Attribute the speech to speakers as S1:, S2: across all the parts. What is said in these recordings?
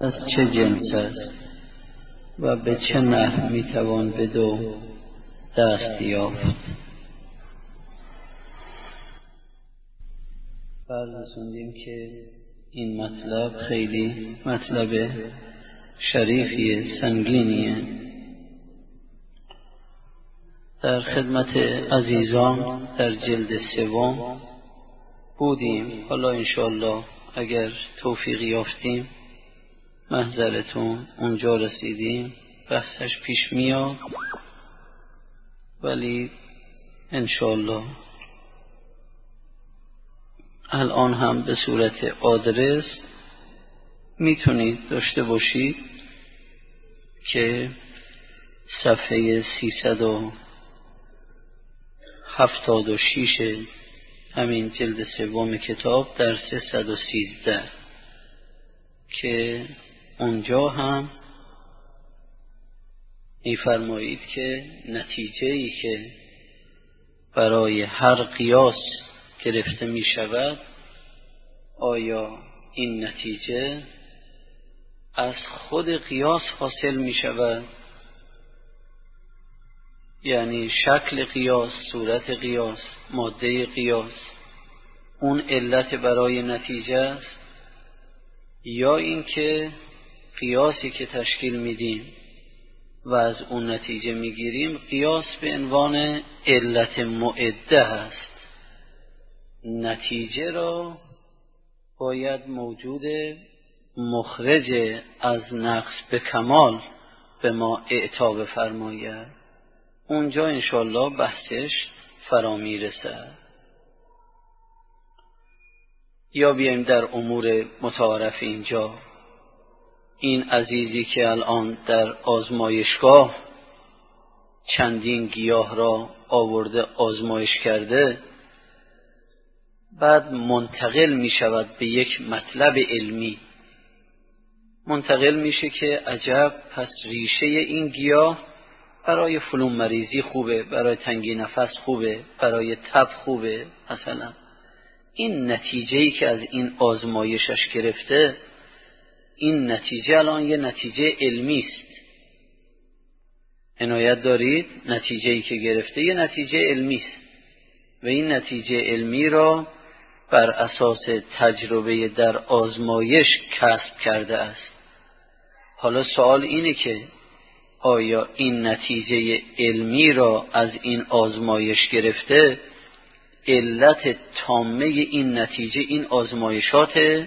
S1: از چه جنس است و به چه نحو میتوان به دو دست یافت؟ فرض که این مطلب خیلی مطلب شریفیه، سنگینیه. در خدمت عزیزان در جلد 3 بودیم. حالا انشاءالله اگر توفیق یافتیم محضرتون اونجا رسیدیم، بحثش پیش میاد، ولی انشاءالله الان هم به صورت آدرس میتونید داشته باشید که صفحه 376 همین جلد 3 کتاب در 313 که اونجا هم می‌فرمایید که نتیجه‌ای که برای هر قیاس گرفته می شود، آیا این نتیجه از خود قیاس حاصل می شود؟ یعنی شکل قیاس، صورت قیاس، ماده قیاس اون علت برای نتیجه است، یا اینکه قیاسی که تشکیل میدیم و از اون نتیجه میگیریم قیاس به عنوان علت معده هست. نتیجه را باید موجود مخرج از نقص به کمال به ما اعطا بفرماید. اونجا انشاءالله بحثش فرا میرسد. یا بیایم در امور متعارف اینجا. این عزیزی که الان در آزمایشگاه چندین گیاه را آورده آزمایش کرده، بعد منتقل می شود به یک مطلب علمی، منتقل میشه که عجب، پس ریشه این گیاه برای فلان مریضی خوبه، برای تنگی نفس خوبه، برای تب خوبه. مثلا این نتیجه‌ای که از این آزمایشش گرفته، این نتیجه الان یه نتیجه علمی است. عنایت دارید؟ نتیجه‌ای که گرفته یه نتیجه علمی است و این نتیجه علمی را بر اساس تجربه در آزمایش کسب کرده است. حالا سوال اینه که آیا این نتیجه علمی را از این آزمایش گرفته، علت تامه این نتیجه این آزمایشاته،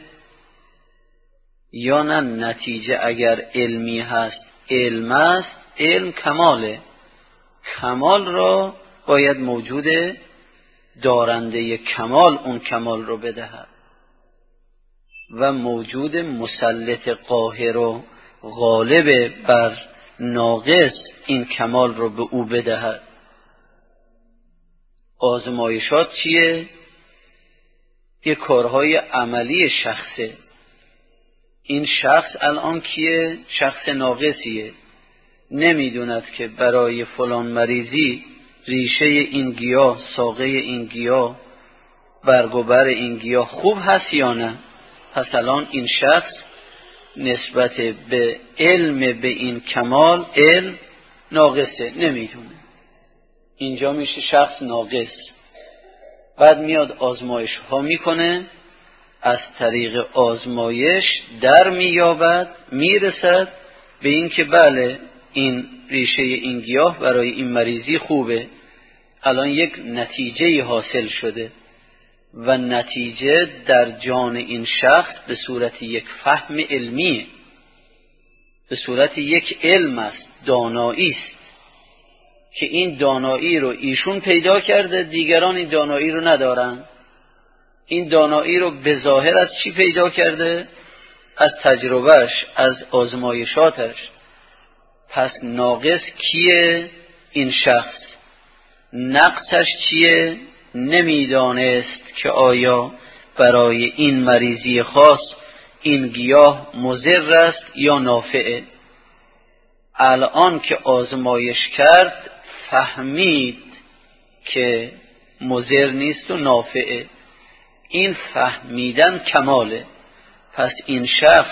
S1: یا نه نتیجه اگر علمی هست علم است، علم کماله، کمال را باید موجود دارنده کمال اون کمال رو بدهد و موجود مسلط قاهر و غالب بر ناقص این کمال رو به او بدهد. آزمایشات چیه؟ یه کارهای عملی شخصه. این شخص الان کیه؟ شخص ناقصیه، نمیدوند که برای فلان مریضی ریشه این گیاه، ساقه این گیاه، برگ و بر این گیاه خوب هست یا نه. پس الان این شخص نسبت به علم به این کمال علم ناقصه، نمیدونه. اینجا میشه شخص ناقص. بعد میاد آزمایش ها میکنه، از طریق آزمایش در مییابد، میرسد به این که بله این ریشه این گیاه برای این مریضی خوبه. الان یک نتیجه حاصل شده و نتیجه در جان این شخص به صورت یک فهم علمیه، به صورت یک علم است، دانایی است که این دانایی رو ایشون پیدا کرده، دیگران این دانایی رو ندارن. این دانایی رو به ظاهر از چی پیدا کرده؟ از تجربهش، از آزمایشاتش. پس ناقص کیه؟ این شخص. نقصش چیه؟ نمیدانست که آیا برای این مریضی خاص این گیاه مضر است یا نافعه. الان که آزمایش کرد فهمید که مضر نیست و نافعه. این فهمیدن کماله. پس این شخص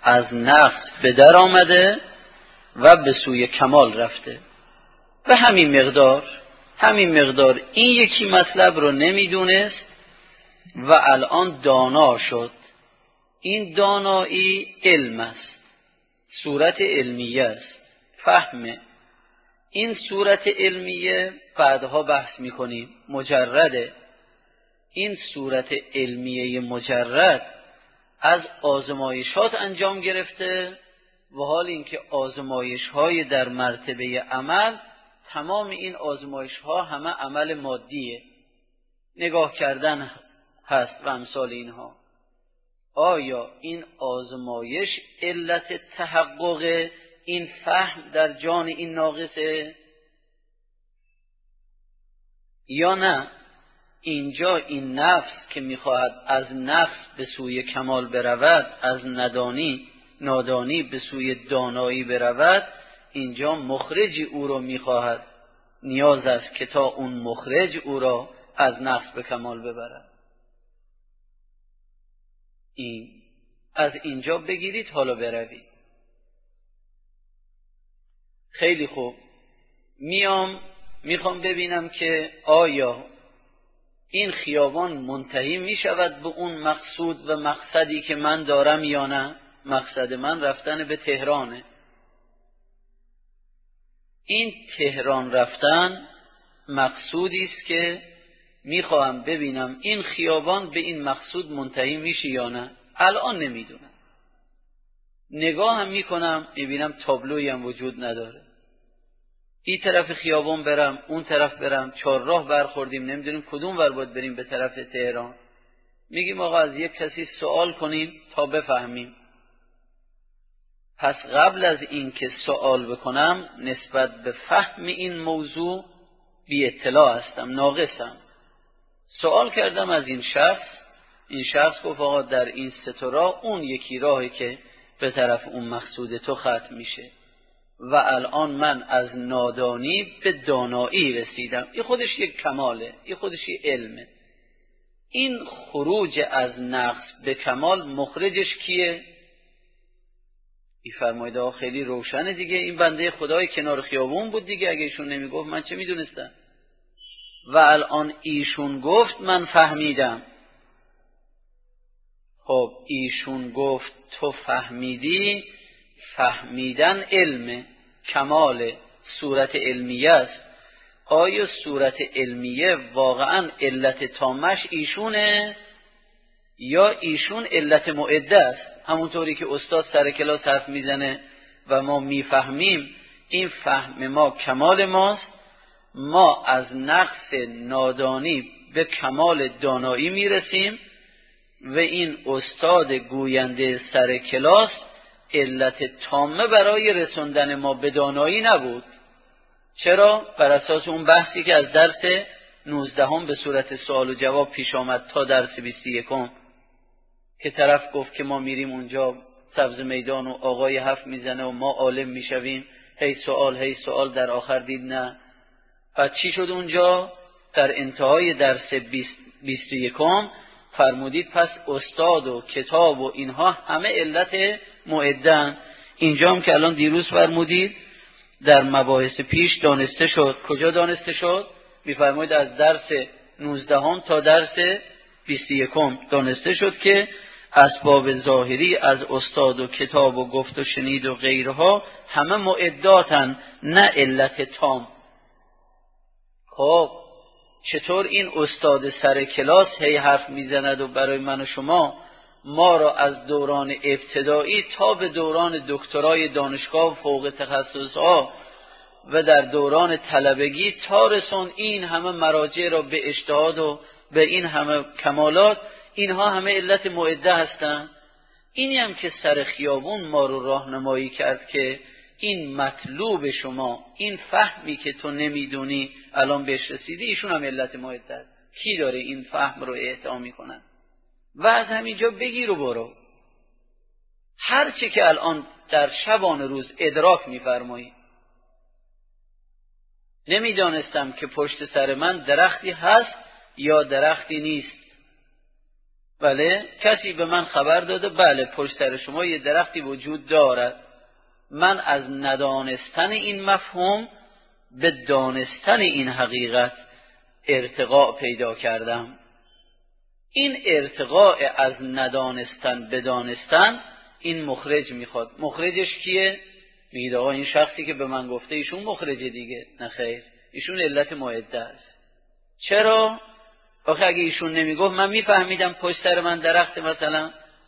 S1: از نقص به در آمده و به سوی کمال رفته. به همین مقدار این یکی مطلب رو نمیدونست و الان دانا شد. این دانایی علم است، صورت علمیه است، فهمه. این صورت علمیه بعدها بحث میکنیم، مجرده. این صورت علمیه مجرد از آزمایشات انجام گرفته و حال اینکه آزمایش‌های در مرتبه عمل، تمام این آزمایش‌ها همه عمل مادیه، نگاه کردن هست و امثال اینها. آیا این آزمایش علت تحقق این فهم در جان این ناقصه یا نه؟ اینجا این نفس که میخواهد از نقص به سوی کمال برود، از نادانی به سوی دانایی برود، اینجا مخرجی او را میخواهد. نیاز است که تا اون مخرج او را از نقص به کمال ببرد. این از اینجا بگیرید حالا بروید. خیلی خوب. میخوام ببینم که آیا این خیابان منتهی می شود به اون مقصود و مقصدی که من دارم یا نه؟ مقصد من رفتن به تهرانه. این تهران رفتن مقصودی است که میخواهم ببینم این خیابان به این مقصود منتهی میشه یا نه. الان نمیدونم. نگاه هم میکنم میبینم تابلویی هم وجود نداره. این طرف خیابان برم، اون طرف برم، چهارراه برخوردیم، نمیدونیم کدوم ور باید بریم به طرف تهران. میگیم آقا از یک کسی سوال کنیم تا بفهمیم. پس قبل از این که سوال بکنم نسبت به فهم این موضوع بی اطلاع هستم، ناقصم. سوال کردم از این شخص گفت آقا در این سه تا راه اون یکی راهی که به طرف اون مقصود تو ختم میشه و الان من از نادانی به دانایی رسیدم. این خودش یک کماله، این خودش یک علمه. این خروج از نقص به کمال مخرجش کیه؟ این فرمایده خیلی روشنه دیگه، این بنده خدای کنار خیابون بود دیگه. اگه ایشون نمیگفت من چه میدونستم؟ و الان ایشون گفت من فهمیدم. خب ایشون گفت تو فهمیدی، فهمیدن علم کمال صورت علمیه است. آیا صورت علمیه واقعا علت تامش ایشونه یا ایشون علت معده است؟ همونطوری که استاد سر کلاس حرف میزنه و ما میفهمیم، این فهم ما کمال ماست. ما از نقص نادانی به کمال دانایی میرسیم و این استاد گوینده سر کلاس علت تامه برای رسوندن ما به دانایی نبود. چرا؟ بر اساس اون بحثی که از درس 19 به صورت سوال و جواب پیش آمد تا درس 21 که طرف گفت که ما میریم اونجا سبز میدان و آقای حرف میزنه و ما عالم میشویم، هی سوال، در آخر دید نه. پس چی شد اونجا؟ در انتهای درس 21 فرمودید پس استاد و کتاب و اینها همه علت معدن. اینجا هم که الان دیروز فرمودید در مباحث پیش دانسته شد. کجا دانسته شد؟ میفرمایید از درس 19 تا درس 21 دانسته شد که اسباب ظاهری از استاد و کتاب و گفت و شنید و غیرها همه معداتن، نه علت تام. خب چطور این استاد سر کلاس هی حرف میزند و برای من و شما ما را از دوران ابتدایی تا به دوران دکترای دانشگاه و فوق تخصصها و در دوران طلبگی تا رسون این همه مراجع را به اجتهاد و به این همه کمالات، اینها همه علت معده هستند. اینی هم که سر خیابون ما رو راهنمایی کرد که این مطلوب شما، این فهمی که تو نمیدونی الان بهش رسیدی، ایشون هم علت معده است. کی داره این فهم رو اعطا میکنن؟ و از همینجا بگیر و برو. هر چی که الان در شبان روز ادراک میفرمایی. نمیدانستم که پشت سر من درختی هست یا درختی نیست. بله، کسی به من خبر داده بله پشت سر شما یه درختی وجود دارد. من از ندانستن این مفهوم به دانستن این حقیقت ارتقاء پیدا کردم. این ارتقاء از ندانستن به دانستن این مخرج میخواد. مخرجش کیه؟ میگید آقا این شخصی که به من گفته ایشون مخرجه دیگه. نه خیر، ایشون علت معده است. چرا؟ آخه اگه ایشون نمیگفت من میفهمیدم پشت سر من درخت مثلا،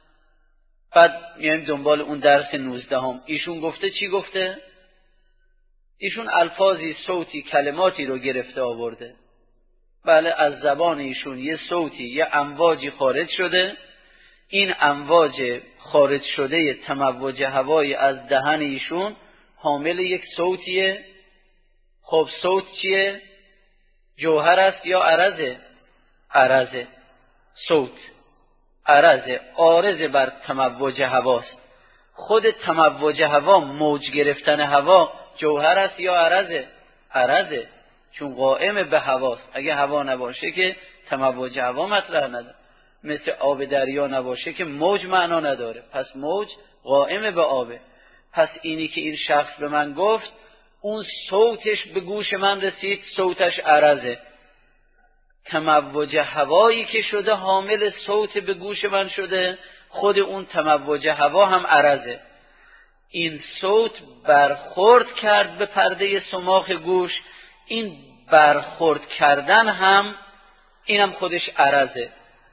S1: بعد میایم دنبال اون درس 19 ایشون گفته چی گفته؟ ایشون الفاظی، صوتی، کلماتی رو گرفته آورده. بله، از زبان ایشون یه صوتی، یه امواجی خارج شده. این امواج خارج شده تموج هوایی از دهن ایشون حامل یک صوتیه. خب صوت چیه؟ جوهر است یا عرضه؟ عرضه. صوت عرضه، عارض بر تموج هواست. خود تموج هوا، موج گرفتن هوا جوهر است یا عرضه؟ عرضه، چون قائم به هواست. اگه هوا نباشه که تموج هوا مطرح نداره. مثل آب دریا نباشه که موج معنا نداره. پس موج قائم به آبه. پس اینی که این شخص به من گفت، اون صوتش به گوش من رسید، صوتش عرضه. تموج هوایی که شده حامل صوت به گوش من شده، خود اون تموج هوا هم عرضه. این صوت برخورد کرد به پرده صماخ گوش، این برخورد کردن هم اینم خودش عرضه.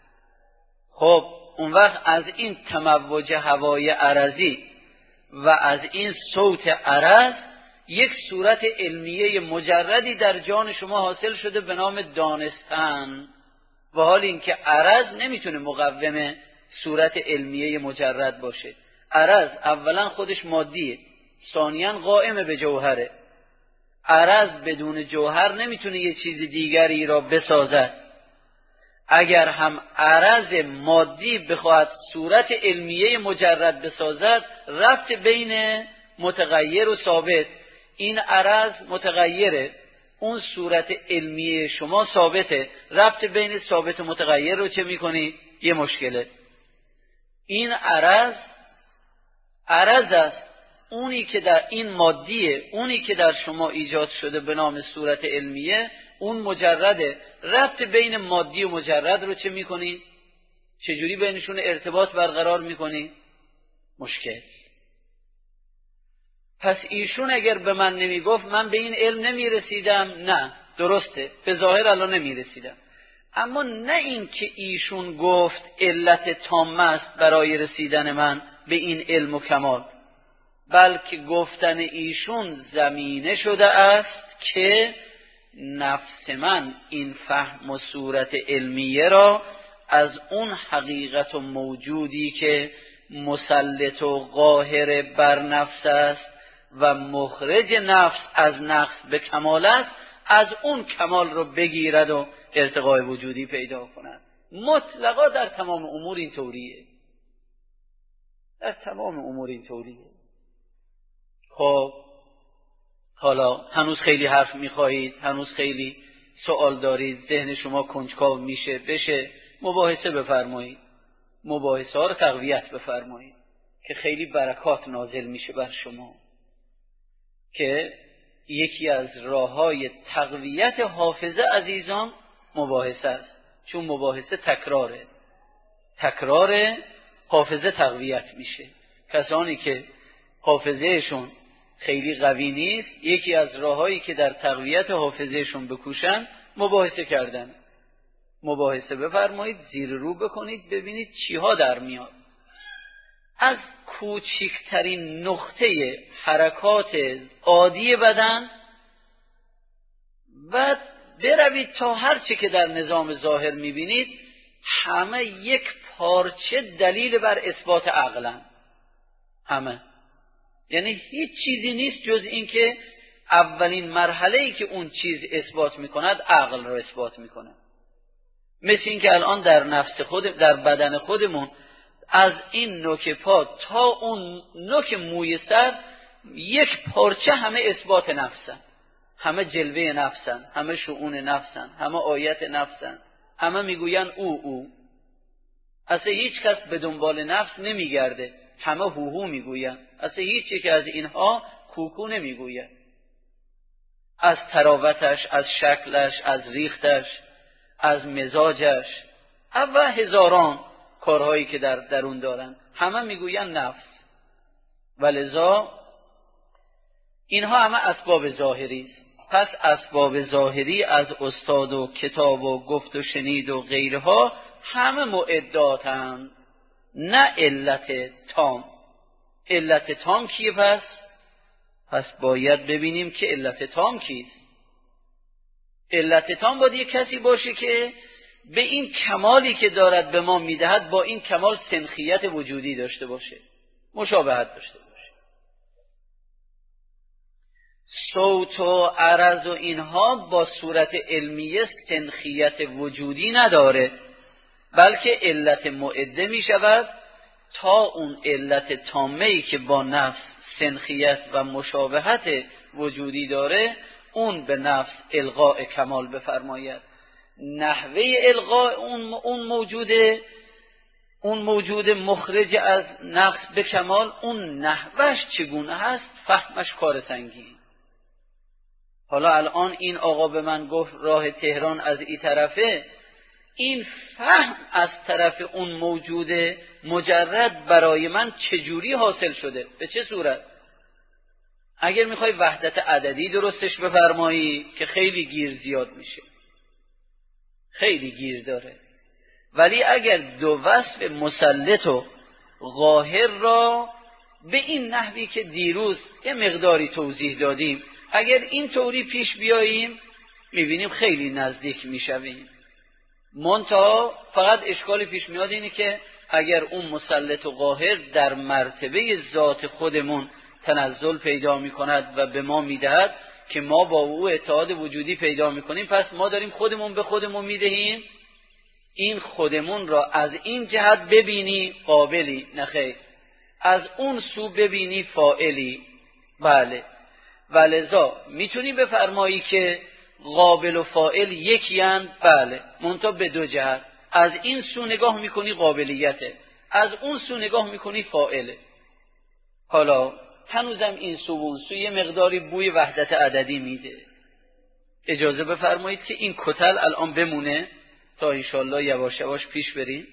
S1: خب اون وقت از این تموج هوای عرضی و از این صوت عرض یک صورت علمیه مجردی در جان شما حاصل شده به نام دانستن، و حال اینکه عرض نمیتونه مقوم صورت علمیه مجرد باشه. عرض اولا خودش مادیه، ثانیاً قائم به جوهره. عرض بدون جوهر نمیتونه یه چیز دیگری را بسازد. اگر هم عرض مادی بخواهد صورت علمیه مجرد بسازد، ربط بین متغیر و ثابت، این عرض متغیره، اون صورت علمیه شما ثابته، ربط بین ثابت و متغیر رو چه میکنی؟ یه مشکله. این عرض است، اونی که در این مادیه، اونی که در شما ایجاد شده به نام صورت علمیه، اون مجرده. ربط بین مادی و مجرد رو چه میکنی؟ چجوری بینشون ارتباط برقرار میکنی؟ مشکل. پس ایشون اگر به من نمیگفت من به این علم نمیرسیدم. نه، درسته، به ظاهر الان نمیرسیدم، اما نه این که ایشون گفت علت تامه است برای رسیدن من به این علم و کمال، بلکه گفتن ایشون زمینه شده است که نفس من این فهم و صورت علمیه را از اون حقیقت و موجودی که مسلط و قاهر بر نفس است و مخرج نفس از نقص به کمال است، از اون کمال رو بگیرد و ارتقای وجودی پیدا کند. مطلقا در تمام امور این طوریه. در تمام امور این طوریه. خب حالا هنوز خیلی حرف میخواهید، هنوز خیلی سوال دارید، ذهن شما کنجکاو میشه، بشه مباحثه بفرمایید، مباحثه ها رو تقویت بفرمایید که خیلی برکات نازل میشه بر شما. که یکی از راههای تقویت حافظه عزیزان مباحثه است، چون مباحثه تکرار حافظه تقویت میشه. کسانی که حافظهشون خیلی قوی نیست، یکی از راههایی که در تقویت حافظهشون بکوشن مباحثه کردن. مباحثه بفرمایید، زیر رو بکنید، ببینید چیها در میاد. از کوچکترین نقطه حرکات عادی بدن و بروید تا هر چه که در نظام ظاهر میبینید، همه یک پارچه دلیل بر اثبات عقلن. همه، یعنی هیچ چیزی نیست جز این که اولین مرحله‌ای که اون چیز اثبات میکند عقل رو اثبات میکنه. مثل این که الان در نفس در بدن خودمون از این نوک پا تا اون نوک موی سر یک پارچه همه اثبات نفسن، همه جلوه نفسن، همه شؤون نفسن، همه آیت نفسن، همه میگوین او. اصلا هیچ کس به دنبال نفس نمیگرده، همه هوهو میگوین. اصلا هیچ یک از اینها کوکو نمیگوید. از تراوتش، از شکلش، از ریختش، از مزاجش و هزاران کارهایی که در درون دارن، همه میگوین نفس. ولذا اینها همه اسباب ظاهری است. پس اسباب ظاهری از استاد و کتاب و گفت و شنید و غیرها همه معداتند، نه علت تام. علت تام کیه؟ پس باید ببینیم که علت تام کیست. علت تام باید یک کسی باشه که به این کمالی که دارد به ما میدهد با این کمال سنخیت وجودی داشته باشه، مشابهت داشته باشه. صوت و عرض و اینها با صورت علمیه سنخیت وجودی نداره، بلکه علت معده می شود تا اون علت تامه‌ای که با نفس سنخیت و مشابهت وجودی داره اون به نفس القاء کمال بفرماید. نحوه القاء اون موجود مخرج از نفس به کمال، اون نحوش چگونه هست فهمش کار سنگین. حالا الان این آقا به من گفت راه تهران از این طرفه، این فهم از طرف اون موجود مجرد برای من چجوری حاصل شده؟ به چه صورت؟ اگر میخوای وحدت عددی درستش بفرمایی که خیلی گیر زیاد میشه، خیلی گیر داره. ولی اگر دو وصف مسلط و قاهر را به این نحوی که دیروز یه مقداری توضیح دادیم، اگر این طوری پیش بیاییم میبینیم خیلی نزدیک میشویم. منتها فقط اشکالی پیش میاد اینه که اگر اون مسلط و قاهر در مرتبه ذات خودمون تنزل پیدا میکند و به ما میدهد که ما با او اتحاد وجودی پیدا میکنیم، پس ما داریم خودمون به خودمون میدهیم. این خودمون را از این جهت ببینی قابلی، نخیر، از اون سو ببینی فاعلی. بله، ولذا میتونی بفرمایی که قابل و فاعل یکی اند. بله، منتها به دو جهت. از این سو نگاه میکنی قابلیته، از اون سو نگاه میکنی فاعله. حالا هنوزم این سو و اون سو یه مقداری بوی وحدت عددی میده. اجازه بفرمایید که این کتل الان بمونه تا انشالله یواش یواش پیش بریم.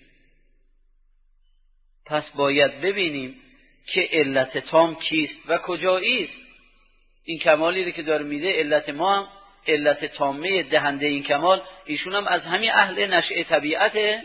S1: پس باید ببینیم که علت تام کیست و کجاییست. این کمالی که داره میده علت ما هم، علت تامه دهنده این کمال، ایشون هم از همین اهل نشأه طبیعته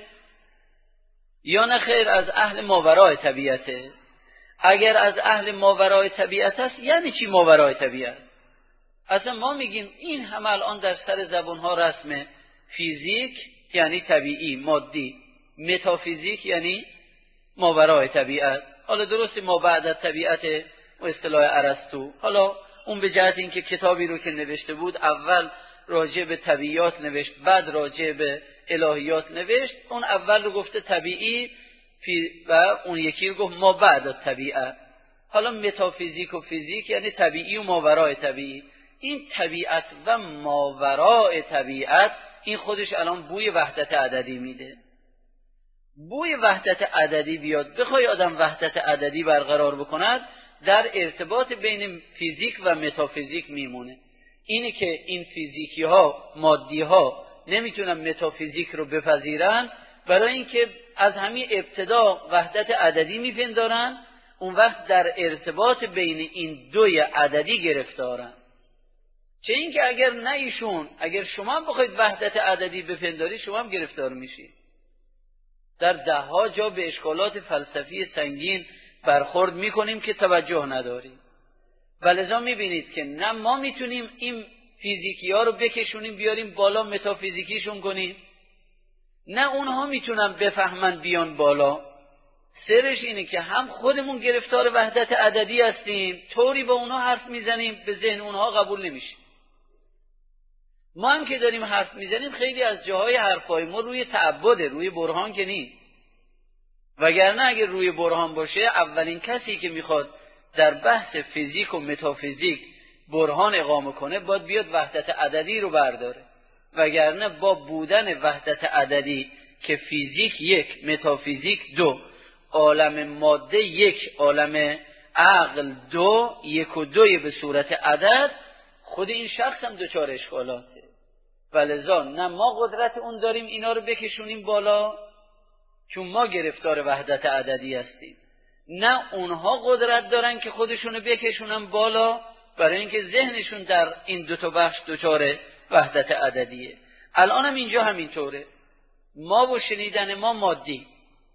S1: یا نه خیر از اهل ماورای طبیعته؟ اگر از اهل ماورای طبیعت است یعنی چی ماورای طبیعت؟ اصلا ما میگیم این هم الان در سر زبانها رسمه، فیزیک یعنی طبیعی مادی، متافیزیک یعنی ماورای طبیعت. حالا درست ما بعد از طبیعت و اصطلاح ارسطو، حالا اون به جهت اینکه کتابی رو که نوشته بود اول راجع به طبیعیات نوشت بعد راجع به الهیات نوشت، اون اول رو گفته طبیعی و اون یکی رو گفت ما بعد از طبیعت. حالا متافیزیک و فیزیک یعنی طبیعی و ماورای طبیعی. این طبیعت و ماورای طبیعت این خودش الان بوی وحدت عددی میده. بوی وحدت عددی بیاد، بخوای آدم وحدت عددی برقرار بکند، در ارتباط بین فیزیک و متافیزیک میمونه. اینه که این فیزیکی ها مادی ها نمیتونن متافیزیک رو بپذیرن، برای اینکه از همین ابتدا وحدت عددی میپندارن، اون وقت در ارتباط بین این دوی عددی گرفتارن. چه اینکه اگر نه ایشون، اگر شما هم بخواید وحدت عددی بپنداری شما هم گرفتار میشید. در دهها جا به اشکالات فلسفی سنگین برخورد میکنیم که توجه نداریم. ولذا میبینید که نه ما میتونیم این فیزیکی ها رو بکشونیم بیاریم بالا متافیزیکیشون کنیم، نه اونها میتونن بفهمن بیان بالا. سرش اینه که هم خودمون گرفتار وحدت عددی هستیم، طوری با اونها حرف میزنیم به ذهن اونها قبول نمیشه. ما هم که داریم حرف میزنیم خیلی از جاهای حرفای ما روی تعبده، روی برهان که نیست. وگرنه اگر روی برهان باشه اولین کسی که میخواد در بحث فیزیک و متافیزیک برهان اقامه کنه باید بیاد وحدت عددی رو برداره. وگرنه با بودن وحدت عددی که فیزیک یک، متافیزیک دو، عالم ماده یک، عالم عقل دو، یک و دوی به صورت عدد، خود این شخص هم دچار اشکالاته. ولذا نه ما قدرت اون داریم اینا رو بکشونیم بالا، چون ما گرفتار وحدت عددی هستیم، نه اونها قدرت دارن که خودشونو بکشونن بالا، برای اینکه ذهنشون در این دو تا بخش دچار وحدت عددیه. الان هم اینجا همینطوره. ما و شنیدن ما مادی،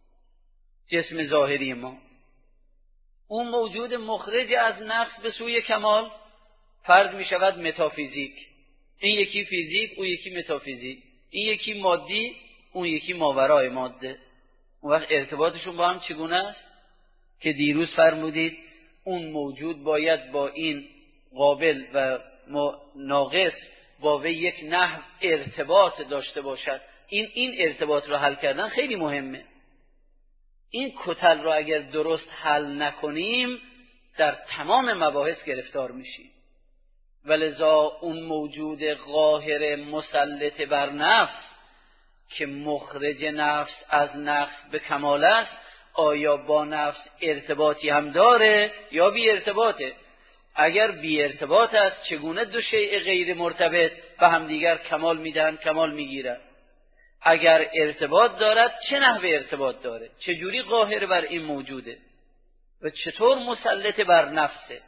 S1: جسم ظاهری ما، اون موجود مخرج از نقص به سوی کمال فرد می شود متافیزیک. این یکی فیزیک، اون یکی متافیزیک، این یکی مادی، اون یکی ماورای ماده. اون وقت ارتباطشون با هم چگونه است؟ که دیروز فرمودید اون موجود باید با این قابل و ناقص با وی یک نحو ارتباط داشته باشد. این ارتباط رو حل کردن خیلی مهمه. این کتل رو اگر درست حل نکنیم در تمام مباحث گرفتار میشیم. ولذا اون موجود قاهر مسلط بر نفس که مخرج نفس از نقص به کمال است، آیا با نفس ارتباطی هم داره یا بی ارتباطه؟ اگر بی ارتباط است چگونه دو شیء غیر مرتبط به هم دیگر کمال میدن، کمال میگیرن؟ اگر ارتباط دارد چه نحوه ارتباط داره؟ چجوری قاهر بر این موجوده و چطور مسلط بر نفسه؟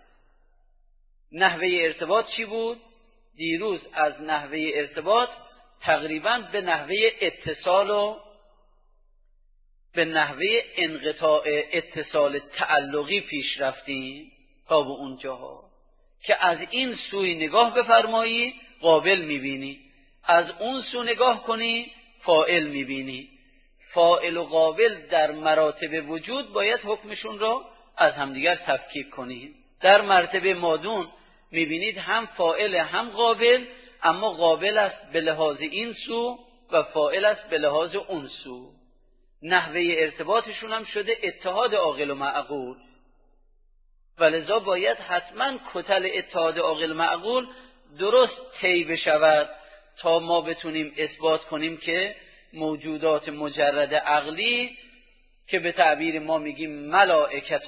S1: نحوه ارتباط چی بود؟ دیروز از نحوه ارتباط تقریبا به نحوه اتصال و به نحوه انقطاع اتصال تعلقی پیش رفتیم تا به اونجاها که از این سوی نگاه بفرمایی قابل میبینی، از اون سو نگاه کنی فاعل میبینی. فاعل و قابل در مراتب وجود باید حکمشون را از همدیگر تفکیک کنید. در مرتبه مادون میبینید هم فاعل هم قابل، اما قابل است به لحاظ این سو و فاعل است به لحاظ اون سو. نحوه ارتباطشون هم شده اتحاد عاقل و معقول، ولذا باید حتما کتل اتحاد عاقل و معقول درست طی بشود تا ما بتونیم اثبات کنیم که موجودات مجرد عقلی که به تعبیر ما میگیم ملائکت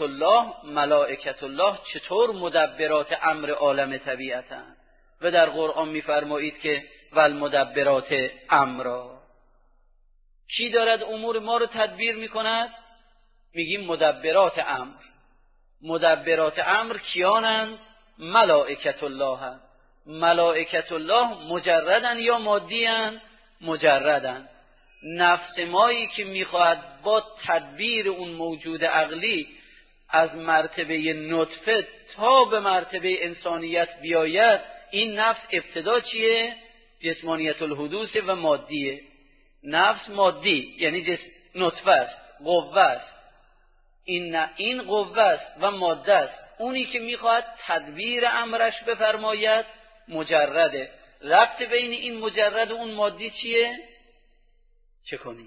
S1: الله چطور مدبرات امر عالم طبیعتن و در قرآن میفرمایید که والمدبرات امرا. کی دارد امور ما رو تدبیر میکند؟ میگیم مدبرات امر. مدبرات امر کیانند؟ ملائکت الله هست. ملائکت الله مجردن یا مادی‌اند؟ مجردن. نفس مایی که میخواهد با تدبیر اون موجود عقلی از مرتبه نطفه تا به مرتبه انسانیت بیاید، این نفس ابتدا چیه؟ جسمانیت الحدوث و مادیه. نفس مادی یعنی نطفه است، قوه است. این قوه است و ماده است. اونی که میخواهد تدبیر امرش بفرماید مجرده. ربط بین این مجرد و اون مادی چیه؟ چه کنی؟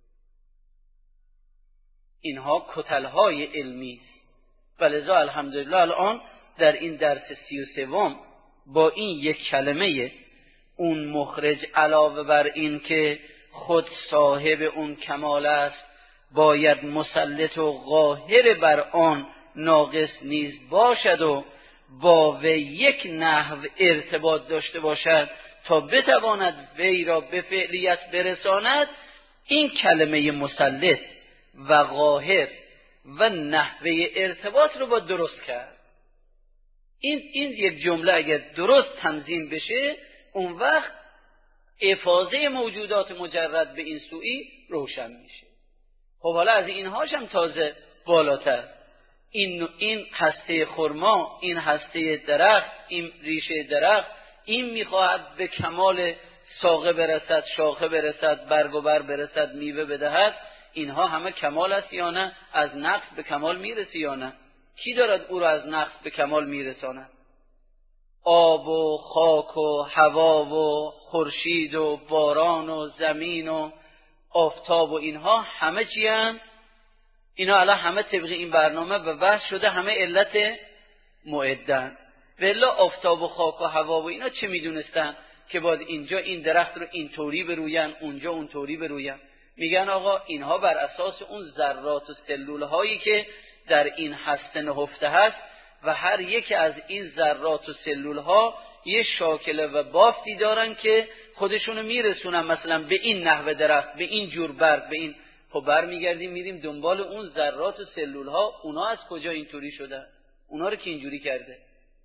S1: اینها کتلهای علمی است. ولذا الحمدلله الان در این درس 33 با این یک کلمه اون مخرج علاوه بر این که خود صاحب اون کمال است باید مسلط و قاهر بر آن ناقص نیز باشد و با وی یک نحو ارتباط داشته باشد تا بتواند وی را به فعلیت برساند. این کلمه مسلط و قاهر و نحوه ارتباط رو با درست کرد. این یک جمله اگر درست تنظیم بشه، اون وقت افاضه موجودات مجرد به این سوی روشن میشه. خب حالا از اینهاش هم تازه بالاتر، این هسته خرما، این هسته درخت، این ریشه درخت، این میخواهد به کمال ساقه برسد، شاخه برسد، برگ و بر برسد، میوه بدهد. اینها همه کمال است یا نه؟ از نقص به کمال میرسی یا نه؟ کی دارد او را از نقص به کمال میرساند؟ آب و خاک و هوا و خورشید و باران و زمین و آفتاب و اینها همه چی هستند؟ اینا الان همه طبق این برنامه و بحث شده، همه علت معدن. ولی آفتاب و خاک و هوا و اینا چه میدونستن که باید اینجا این درخت رو اینطوری بروین، اونجا اونطوری بروین؟ میگن آقا اینها بر اساس اون ذرات و سلول هایی که در این هسته نهفته هست و هر یک از این ذرات و سلول ها یه شاکله و بافتی دارن که خودشونو میرسونن مثلا به این نحوه درخت، به این جور برگ، به این. خب برمیگردیم میریم دنبال اون ذرات و سلول ها، اونا از کجا اینطوری شدن؟ اونا رو که اینجوری کرده؟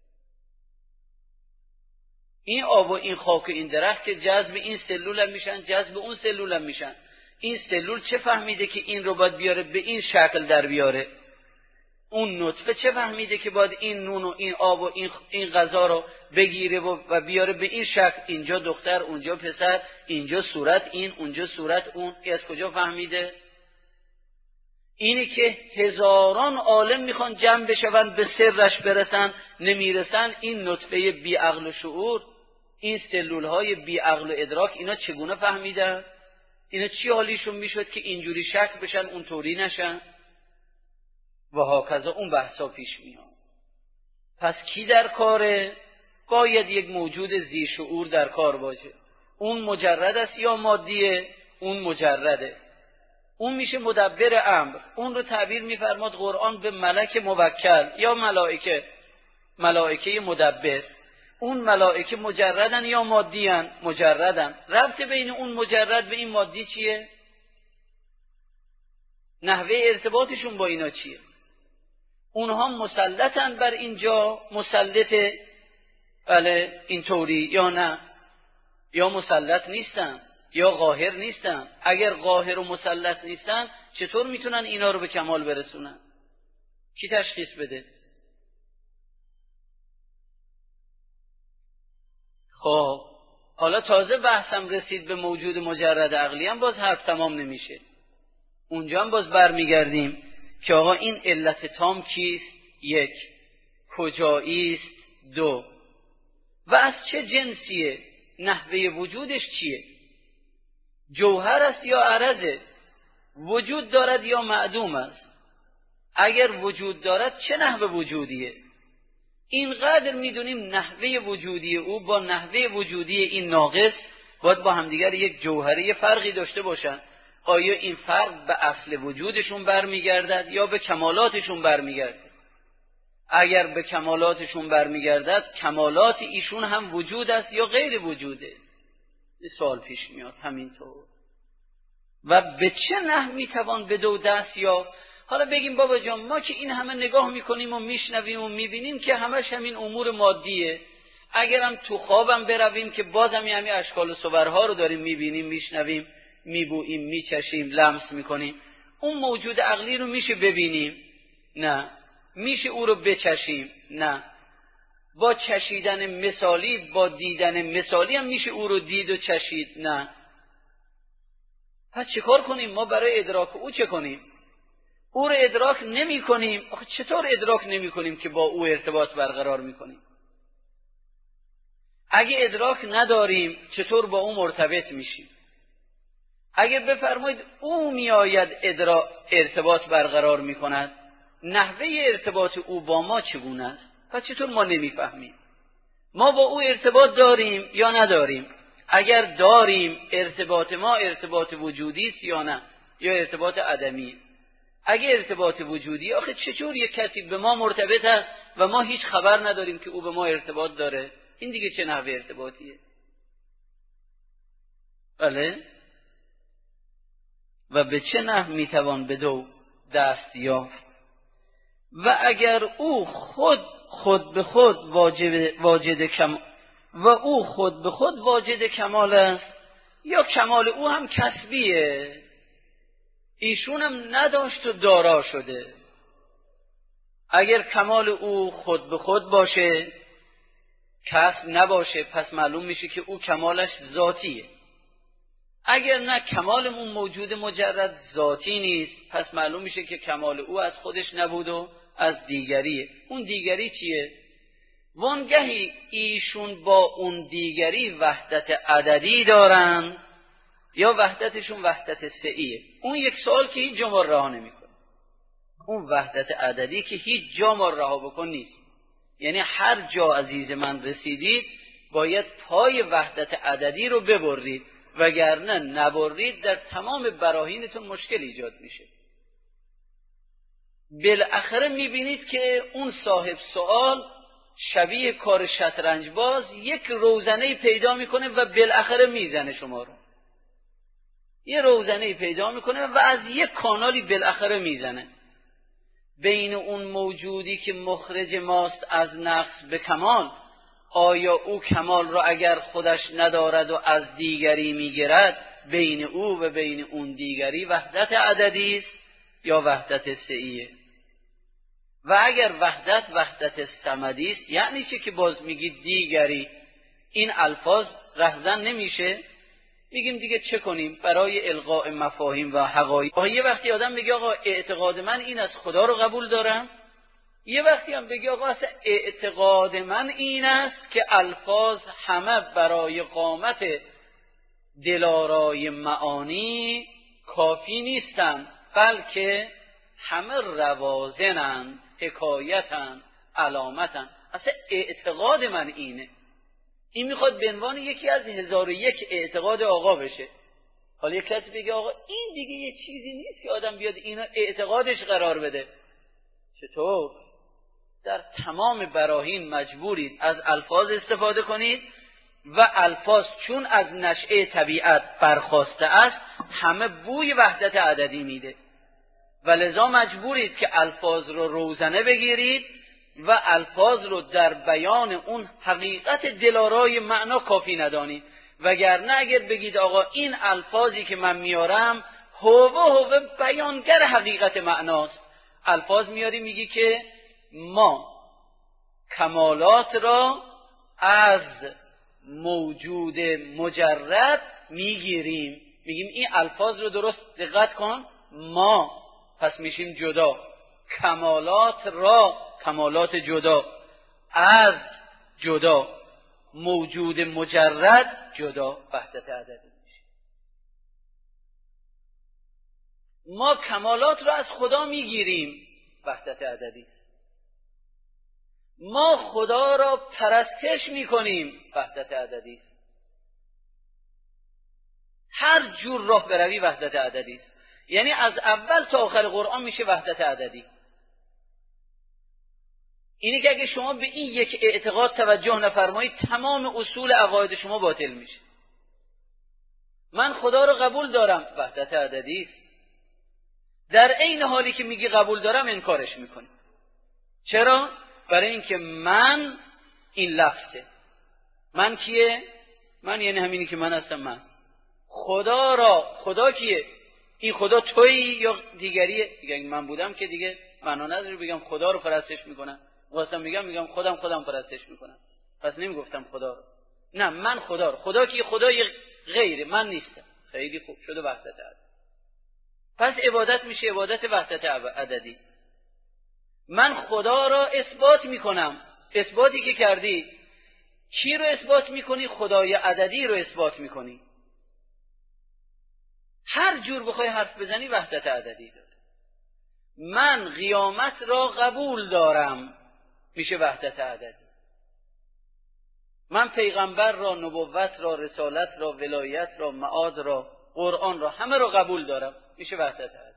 S1: این آب و این خاک و این درخت که جذب این سلول هم میشن، جذب اون سلول هم میشن. این سلول چه فهمیده که این رو باید بیاره به این شکل در بیاره؟ اون نطفه چه فهمیده که باید این نون و این آب و این غذا رو بگیره و بیاره به این شکل؟ اینجا دختر، اونجا پسر، اینجا صورت این، اونجا صورت اون. از کجا فهمیده؟ اینی که هزاران عالم میخوان جمع بشون به سرش برسن، نمیرسن. این نطفه بی عقل و شعور، این سلول های بی عقل و ادراک، اینا چگونه فهمیدن؟ اینا چی حالیشون میشد که اینجوری شکل بشن اونطوری نشن؟ و هاکذا اون بحثا پیش میاد. پس کی در کاره؟ باید یک موجود ذی شعور در کار باشه. اون مجرد است یا مادیه؟ اون مجرده. اون میشه مدبر امر. اون رو تعبیر میفرماد قرآن به ملک موکل یا ملائکه مدبر. اون ملائکه مجردن یا مادیان؟ مجردن. ربط بین اون مجرد و این مادی چیه؟ نحوه ارتباطشون با اینا چیه؟ اونها مسلطن بر اینجا، مسلط بله اینطوری یا نه؟ یا مسلط نیستن یا قاهر نیستن؟ اگر قاهر و مسلط نیستن چطور میتونن اینا رو به کمال برسونن؟ کی تشخیص بده؟ خب حالا تازه بحثم رسید به موجود مجرد عقلی، هم باز حرف تمام نمیشه. اونجا هم باز برمیگردیم که آقا این علت تام کیست؟ یک. کجاییست؟ دو. و از چه جنسیه؟ نحوه وجودش چیه؟ جوهر است یا عرضه؟ وجود دارد یا معدوم است؟ اگر وجود دارد چه نحوه وجودیه؟ اینقدر میدونیم نحوه وجودی او با نحوه وجودی این ناقص باید با همدیگر یک جوهره فرقی داشته باشن. آیا این فرق به اصل وجودشون برمیگردد یا به کمالاتشون برمیگردد؟ اگر به کمالاتشون برمیگردد، کمالات ایشون هم وجود است یا غیر وجوده؟ سوال پیش میاد همینطور. و به چه نحو میتوان به دو دست؟ یا حالا بگیم بابا جان ما که این همه نگاه میکنیم و میشنویم و میبینیم که همش همین امور مادیه، اگرم تو خوابم برویم که بازم همین اشکال و صورها رو داریم میبینیم، میشنویم، میبوییم، میچشیم، لمس میکنیم، اون موجود عقلی رو میشه ببینیم؟ نه. میشه او رو بچشیم؟ نه. با چشیدن مثالی، با دیدن مثالی هم میشه او رو دید و چشید؟ نه. پس چه کار کنیم؟ ما برای ادراک او چه کنیم؟ او رو ادراک نمی کنیم. آخه چطور ادراک نمی کنیم که با او ارتباط برقرار می کنیم؟ اگه ادراک نداریم چطور با او مرتبط میشیم؟ اگه بفرمایید او میآید ارتباط برقرار می کند، نحوه ارتباط او با ما چگونه است؟ پس چطور ما نمیفهمیم؟ ما با او ارتباط داریم یا نداریم؟ اگر داریم، ارتباط ما ارتباط وجودی است یا نه؟ یا ارتباط عدمی؟ اگه ارتباط وجودی، آخه چطور یک کسی به ما مرتبط است و ما هیچ خبر نداریم که او به ما ارتباط داره؟ این دیگه چه نحوه ارتباطیه؟ بله. و به چه نحو میتوان به دو دست یافت؟ و اگر او خود به خود واجد کمال است، یا کمال او هم کسبیه، ایشون هم نداشت و دارا شده. اگر کمال او خود به خود باشه، کسب نباشه، پس معلوم میشه که او کمالش ذاتیه. اگر نه، کمال اون موجود مجرد ذاتی نیست، پس معلوم میشه که کمال او از خودش نبود و از دیگریه. اون دیگری چیه؟ وانگهی ایشون با اون دیگری وحدت عددی دارن یا وحدتشون وحدت سعیه. اون یک سوال که هیچ جا ما رها نمی‌کنه. اون وحدت عددی که هیچ جا ما رها بکن نیست. یعنی هر جا عزیز من رسیدید باید پای وحدت عددی رو ببرید وگرنه نبرید در تمام براهینتون مشکل ایجاد میشه. بالاخره میبینید که اون صاحب سوال شبیه کار شطرنج باز یک روزنه پیدا میکنه و بالاخره میزنه شما رو. یه روزنه پیدا میکنه و از یک کانالی بالاخره میزنه. بین اون موجودی که مخرج ماست از نقص به کمال، آیا او کمال را اگر خودش ندارد و از دیگری میگیرد، بین او و بین اون دیگری وحدت عددی است یا وحدت سعیه؟ و اگر وحدت صمدی است، یعنی چه که باز میگید دیگری؟ این الفاظ رهزن نمیشه؟ میگیم دیگه چه کنیم برای القاء مفاهیم و حقایق. یه وقتی آدم میگه آقا اعتقاد من این است، خدا رو قبول دارم، یه وقتی هم بگی آقا اصلا اعتقاد من این است که الفاظ همه برای قامت دلارای معانی کافی نیستند، بلکه همه روازنند، حکایتند، علامتند. اصلا اعتقاد من اینه. این میخواد به عنوان یکی از 1001 اعتقاد آقا بشه. حالا یک کسی بگه آقا این دیگه یه چیزی نیست که آدم بیاد اینو اعتقادش قرار بده. چطور؟ در تمام براهین مجبورید از الفاظ استفاده کنید و الفاظ چون از نشأه طبیعت برخاسته است همه بوی وحدت عددی میده و لذا مجبورید که الفاظ رو روزنه بگیرید و الفاظ رو در بیان اون حقیقت دلارای معنا کافی ندانید. وگرنه اگر بگید آقا این الفاظی که من میارم هوه بیانگر حقیقت معناست، الفاظ میاری میگی که ما کمالات را از موجود مجرد میگیریم، میگیم این الفاظ رو درست دقت کن، ما پس میشیم جدا، کمالات را کمالات جدا، از جدا، موجود مجرد جدا، وحدت عددی میشه. ما کمالات را از خدا میگیریم، وحدت عددی. ما خدا را پرستش میکنیم، وحدت عددی. هر جور راه بروی وحدت عددی، یعنی از اول تا آخر قرآن میشه وحدت عددی. اینی که اگه شما به این یک اعتقاد توجه نفرمایید تمام اصول عقاید شما باطل میشه. من خدا رو قبول دارم، وحدت عددی است. در عین حالی که میگی قبول دارم انکارش میکنی. چرا؟ برای اینکه من این لفظه. من کیه؟ من یعنی همینی که من هستم. من خدا را، خدا کیه؟ این خدا تویی یا دیگریه؟ دیگه اگه من بودم که دیگه معنا نداره بگم خدا رو پرستش میکنم. واسه میگم خودم پرستش میکنم، پس نمیگفتم خدا رو. نه، من خدا رو. خدا کیه؟ خدای غیره، من نیستم. خیلی خوب شده، وحدت عددی. پس عبادت میشه عبادت وحدت عددی. من خدا را اثبات میکنم. اثباتی که کردی کی رو اثبات میکنی؟ خدای عددی رو اثبات میکنی. هر جور بخوای حرف بزنی وحدت عددی داره. من قیامت را قبول دارم، میشه وحدت عددی. من پیغمبر را، نبوت را، رسالت را، ولایت را، معاد را، قرآن را، همه را قبول دارم، میشه وحدت عددی.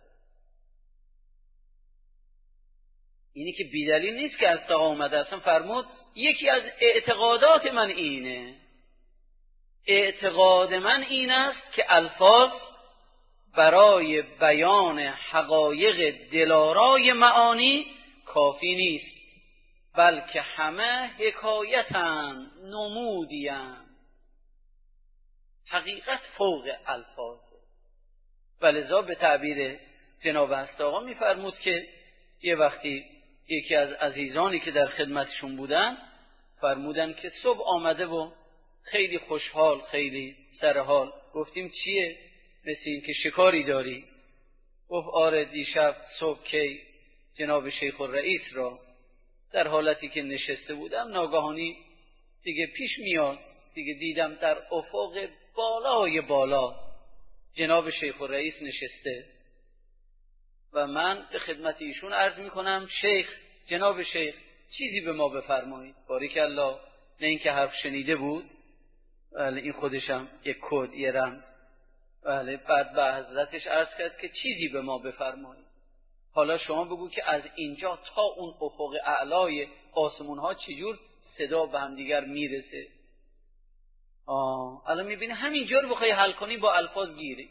S1: اینی که بیدلیل نیست که از تا آمده. اصلا فرمود یکی از اعتقادات من اینه. اعتقاد من این است که الفاظ برای بیان حقایق دلارای معانی کافی نیست، بلکه همه حکایتن، نمودین. حقیقت فوق الفاظ. ولذا به تعبیر جناب هست آقا میفرمود که یه وقتی یکی از عزیزانی که در خدمتشون بودن فرمودن که صبح آمده و خیلی خوشحال، خیلی سرحال. گفتیم چیه؟ مثل این که شکاری داری؟ گفت آره، دیشب صبح کی جناب شیخ الرئیس را در حالتی که نشسته بودم ناگهانی دیگه پیش میاد، دیگه دیدم در افق بالای بالا جناب شیخ الرئیس نشسته و من به خدمت ایشون عرض میکنم شیخ، جناب شیخ چیزی به ما بفرمایید. باریکالله، نه اینکه حرف شنیده بود، ولی این خودشم یک کد، یه رمز. بله، بعد به حضرتش عرض کرد که چیزی به ما بفرمایید. حالا شما بگو که از اینجا تا اون افق اعلای آسمون ها چجور صدا به هم دیگر میرسه. الان میبینی همینجا رو بخوای حل کنی با الفاظ گیری.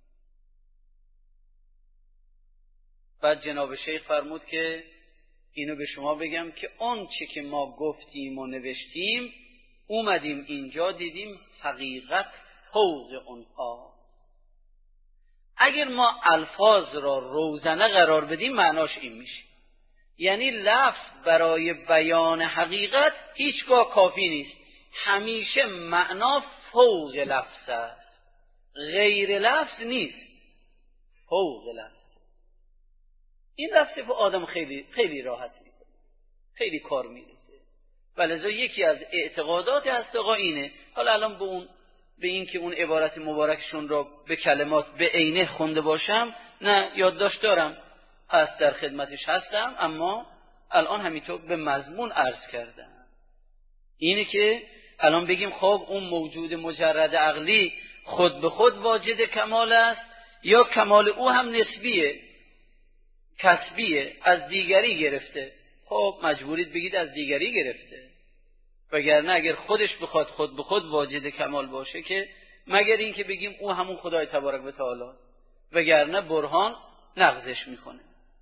S1: بعد جناب شیخ فرمود که اینو به شما بگم که آن چه که ما گفتیم و نوشتیم اومدیم اینجا دیدیم حقیقت فوق اونها. اگر ما الفاظ را روزنه قرار بدیم معناش این میشه، یعنی لفظ برای بیان حقیقت هیچگاه کافی نیست، همیشه معنا فوق لفظ است، غیر لفظ نیست، فوق لفظ. این لفظ به آدم خیلی خیلی راحت میکنه، خیلی کار میرسه. ولذا یکی از اعتقادات اصدقا اینه. حالا الان به این که اون عبارت مبارکشون را به کلمات به عینه خونده باشم نه، یادداشت دارم، پس در خدمتش هستم، اما الان همینطور به مضمون عرض کردم. اینه که الان بگیم خب اون موجود مجرد عقلی خود به خود واجد کمال است یا کمال او هم نسبیه، کسبیه، از دیگری گرفته؟ خب مجبورید بگید از دیگری گرفته، وگرنه اگر خودش بخواد خود به خود واجد کمال باشه که مگر این که بگیم او همون خدای تبارک و تعالی، وگرنه برهان نقضش میکنه.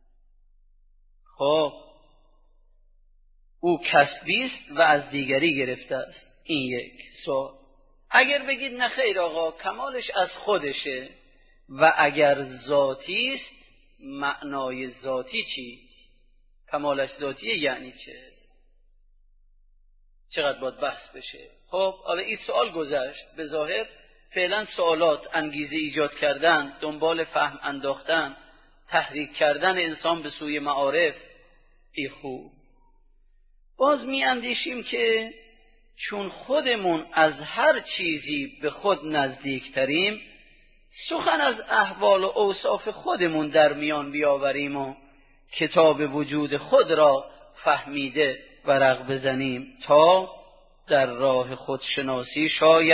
S1: خب او کسبی است و از دیگری گرفته است. این یک سوال. اگر بگید نه خیر آقا کمالش از خودشه و اگر ذاتی است، معنای ذاتی چی؟ کمالش ذاتیه یعنی چه؟ چقدر باید بحث بشه. خب حالا این سوال گذشت، به ظاهر فعلا سوالات انگیزه ایجاد کردن، دنبال فهم انداختن، تحریک کردن انسان به سوی معارف، این خوب. باز می اندیشیم که چون خودمون از هر چیزی به خود نزدیکتریم، سخن از احوال و اوصاف خودمون در میان بیاوریم و کتاب وجود خود را فهمیده ورق بزنیم تا در راه خودشناسی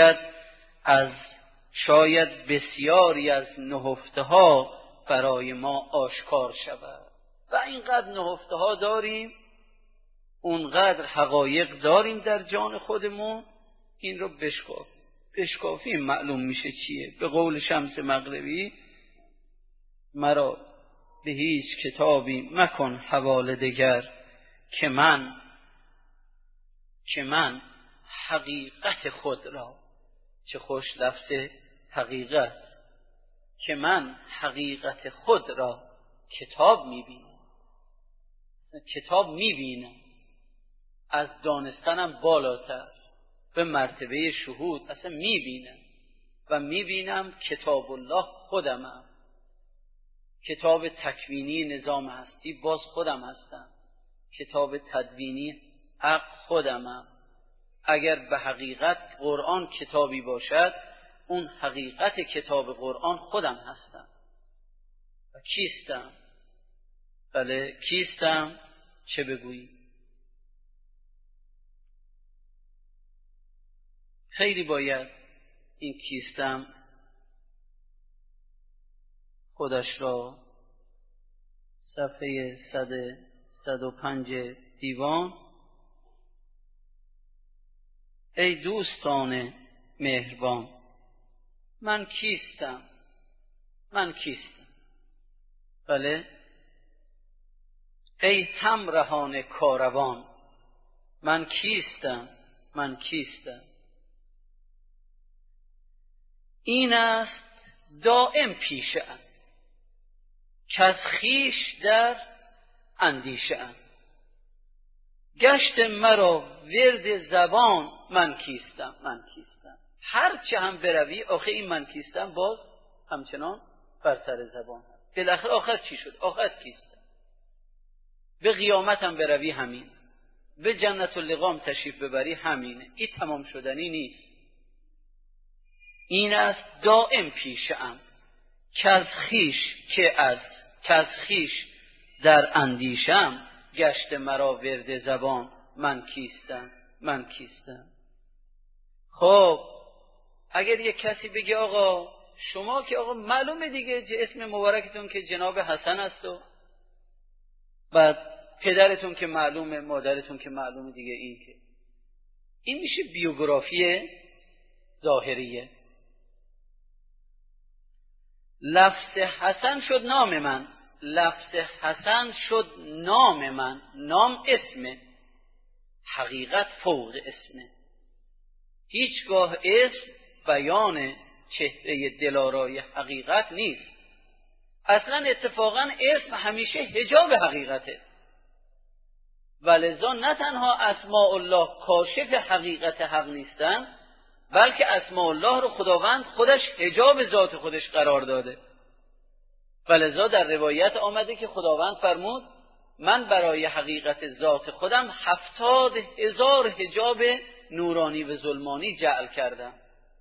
S1: شاید بسیاری از نهفته ها برای ما آشکار شود. و اینقدر نهفته ها داریم، اونقدر حقایق داریم در جان خودمون، این رو بشکافیم معلوم میشه چیه. به قول شمس مغربی مرا به هیچ کتابی مکن حواله دگر که من حقیقت خود را، چه خوش لفظ حقیقت، که من حقیقت خود را کتاب میبینم، از دانستنم بالاتر به مرتبه شهود اصلا میبینم کتاب الله خودمم، کتاب تکوینی نظام هستی باز خودم هستم، کتاب تدوینی عقل خودمم. اگر به حقیقت قرآن کتابی باشد، اون حقیقت کتاب قرآن خودم هستم. و کیستم؟ بله کیستم؟ چه بگوییم؟ خیلی باید این کیستم خودش را صفحه 105 دیوان: ای دوستان مهربان، من کیستم؟ بله. ای همراهان کاروان، من کیستم؟ این است دائم پیشه ام، که از خویش در اندیشه ام. گشت مرا ورد زبان، من کیستم. هر چه هم بروی آخه این من کیستم باز همچنان بر سر زبان هست. بالاخره آخر چی شد؟ آخر کیستم. به قیامت هم بروی همین، به جنت اللقام تشریف ببری همینه. این تمام شدنی نیست. این است دائم پیشه ام، که از خویش در اندیشم. گشت مرا ورد زبان، من کیستم. خب اگر یک کسی بگه آقا شما که آقا معلومه دیگه اسم مبارکتون که جناب حسن است و بعد پدرتون که معلومه، مادرتون که معلومه دیگه، این میشه بیوگرافی ظاهریه. لفظ حسن شد نام من، لفظ حسن شد نام من. نام اسمه، حقیقت فوق اسمه. هیچگاه اسم بیان چهره دلارای حقیقت نیست. اصلا اتفاقا اسم همیشه حجاب حقیقته. ولذا نه تنها اسماء الله کاشف حقیقت حق نیستن، بلکه اسماء الله رو خداوند خودش حجاب ذات خودش قرار داده. ولذا در روایت آمده که خداوند فرمود من برای حقیقت ذات خودم 70,000 حجاب نورانی و ظلمانی جعل کردم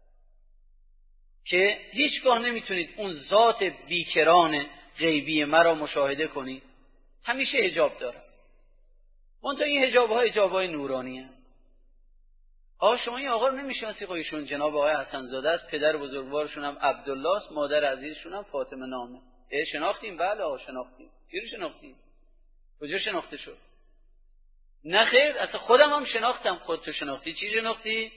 S1: که هیچگاه نمیتونید اون ذات بیکران غیبی مرا مشاهده کنید. همیشه حجاب دارم. منتها این حجاب‌های نورانی هست. شما این آقا رو نمیشناسی؟ ایشون جناب آقای حسن زاده است، پدر بزرگوارشون هم عبدالله است، مادر عزیزشون هم فاطمه نامه. شناختیم؟ بله شناختیم. چی رو شناختیم؟ کجا شناخته شد؟ نه خیر، اصلا خودم هم شناختم. خودت شناختی؟ چی شناختی؟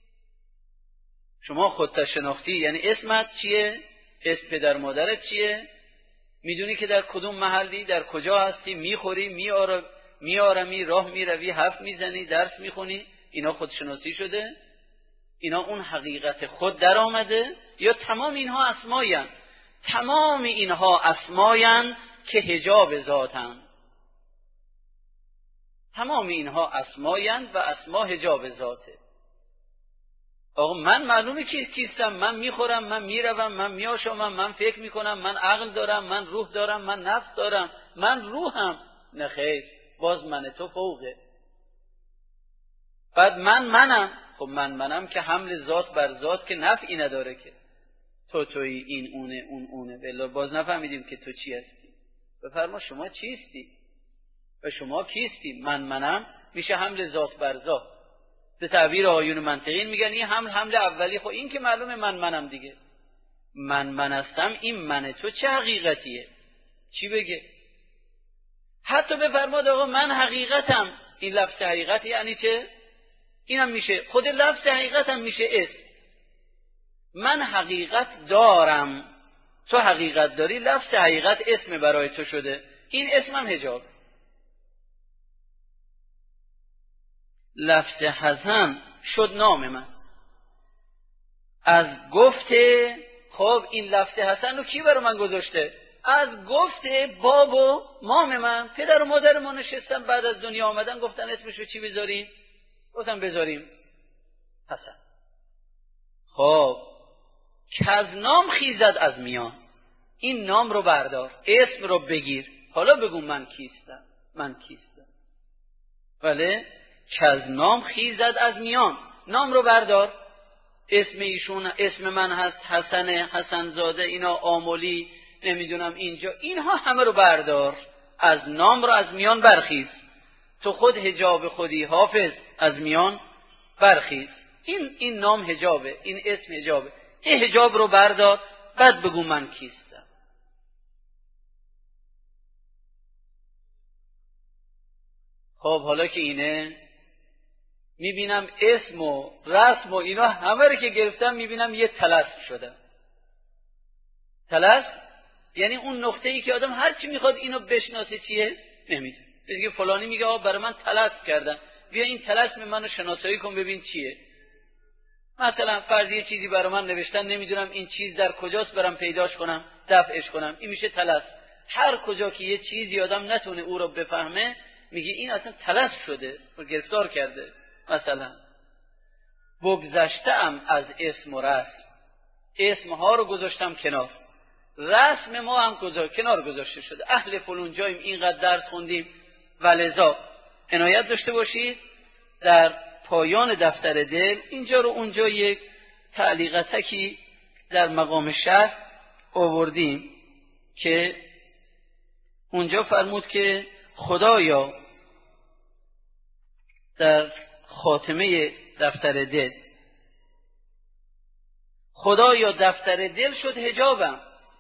S1: شما خودت شناختی یعنی اسمت چیه؟ اسم پدر مادرت چیه؟ میدونی که در کدوم محلی، در کجا هستی، میخوری، میارمی، راه میروی، حرف میزنی، درس میخونی. اینا خودشناسی شده؟ اینا اون حقیقت خود در آمده؟ یا تمام اینها اسماین؟ تمام اینها اسماین که حجاب ذاتن. تمام اینها اسماین و اسما حجاب ذاته. آقا من معلومه کیستم، من میخورم، من میروم، من میآشامم، من فکر میکنم، من عقل دارم، من روح دارم، من نفس دارم، من روحم. نه خیر، باز من تو فوقه. بعد منم. خب منم که حمل ذات بر ذات که نفعی نداره که. تویی، این اونه، اون اونه. بلا باز نفهمیدیم که تو چی هستی. بفرما شما چیستی و شما کیستی؟ منم میشه حمل ذات بر ذات. به تعبیر آیون منطقی میگن این حمل اولی. خب این که معلومه منم دیگه. من هستم. این من تو چه حقیقتیه؟ چی بگه؟ حتی بفرماد آقا من حقیقتم. این لفظ حقیقت یعنی چه؟ اینم میشه خود لفظ حقیقتم میشه اسم. من حقیقت دارم، تو حقیقت داری، لفظ حقیقت اسم برای تو شده. این اسمم حجاب. لفظ حسن شد نام من. از گفته، خب این لفظ حسن رو کی برای من گذاشته؟ از گفته باب و مام من، پدر و مادر ما نشستن بعد از دنیا آمدن گفتن اسمش رو چی بذاریم؟ گفتن بذاریم حسن. خب که از نام خیزد از میان، این نام رو بردار، اسم رو بگیر، حالا بگو من کیستم. بله، که از نام خیزد از میان، نام رو بردار. اسم ایشون، اسم من هست حسن زاده، اینا آملی، نمیدونم اینجا، اینها همه رو بردار. از نام رو از میان برخیز. تو خود حجاب خودی حافظ، از میان برخیز. این نام حجابه، این اسم حجابه. این حجاب رو بردار، بعد بگو من کیستم. خب حالا که اینه، میبینم اسم و رسم و اینا همه رو که گرفتم، میبینم یه طلسم شده. طلسم یعنی اون نقطه‌ای که آدم هر چی میخواد اینو بشناسه چیه نمیدونه. دیگه فلانی میگه آقا برای من طلسم کردن، بیا این طلسم منو شناسایی کن ببین چیه. مثلا فرضی چیزی برای من نوشتن، نمیدونم این چیز در کجاست، برام پیداش کنم، دفعش کنم. این میشه طلسم. هر کجا که یه چیزی آدم نتونه او رو بفهمه، میگه این اصلا طلسم شده و گرفتار کرده. مثلا بگذشتم از اسم و رسم، اسمها رو گذاشتم کنار، رسم ما هم کنار گذاشته شده. اهل فلون جاییم، اینقدر درس خوندیم. ولذا عنایت داشته باشید در پایان دفتر دل اینجا رو اونجا یک تعلیقتکی در مقام شرح آوردیم که اونجا فرمود که خدایا در خاتمه دفتر دل، خدایا دفتر دل شد حجابم،